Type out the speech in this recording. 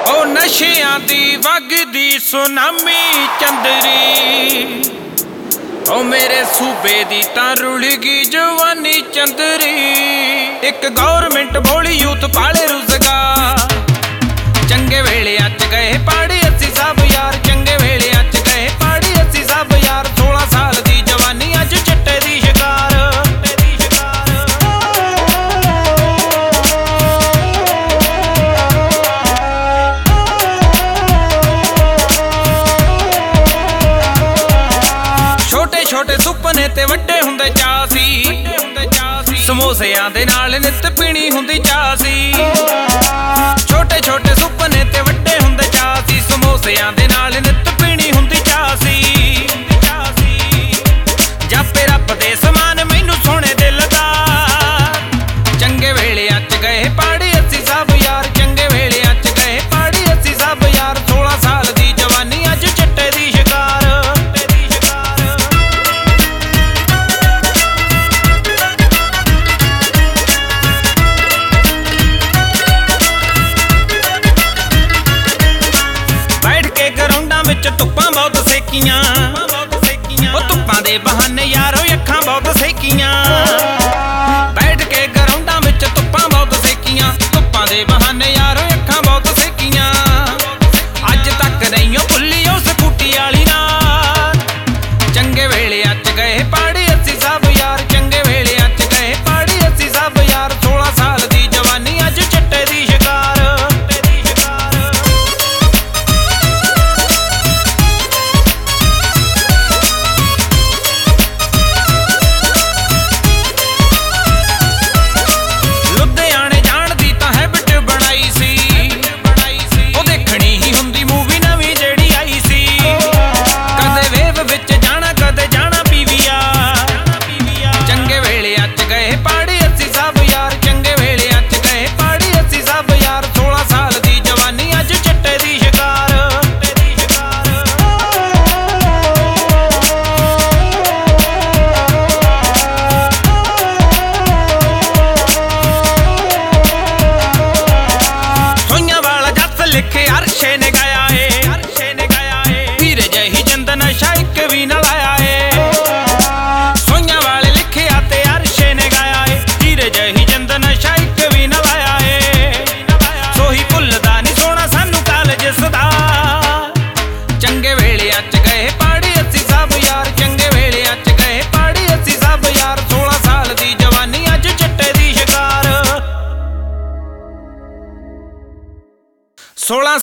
ओ नशियां दी वगदी tsunami Chandri, ओ मेरे सूबे दी तां रुल गई जवानी चंदरी। एक गौरमेंट भोली यूथ पाले रुजगार, चंगे वेले अच गए पाड़ी अस्सी साहब यार, चंगे वेले अच गए पाड़ी अस्सी साहब यार। 16 साल दी जवानी अज चिट्टे दी शिकार। छोटे छोटे सुपने ते वड्डे हुंदे चासी, समोसियां दे नाल नित पीनी हुंदी चासी। छोटे छोटे सुपने ते वड्डे हुंदे चासी, समोसियां दे नाल नित पीनी हुंदी चासी। जापे रब दे समान मैनू सोने दिल दा, चंगे वेले अच गए पाड़ी अस्सी साहब यार, चंगे वेले अच गए पाड़ी अस्सी साहब यार। 16 साल दी जवानी अज चिट्टे दी शिकार। धुप्पां बहुत सेकियां, ओ धुप्पां दे बहाने यारो अखां बहुत सेकियां। बैठ के ग्राउंडां विच धुप्पां बहुत सेकियां, धुप्पां दे बहाने यारो अखां बहुत सेकियां। अज तक नहीं भुल्ली उस स्कूटी वाली रात, चंगे वेले अच गए पाड़ी अस्सी साहब यार, चंगे वेले अच गए पाड़ी अस्सी साहब यार। 16 साल दी जवानी अज चिट्टे दी शिकार। लिखे अरशे ने गाया है, हीरे जही जिंद नशा एक भी न लाया है। सोइयां वाले लिखे आते अरशे ने गाया है, हीरे जही जिंद नशा एक भी न लाया है। सोही भुलदा नहीं सोना सानू कालज सदा, चंगे वेले अच गए पाड़ी अस्सी साहब यार, चंगे वेले अच गए पाड़ी अस्सी साहब यार। 16 साल दी जवानी अज चिट्टे दी शिकार। 16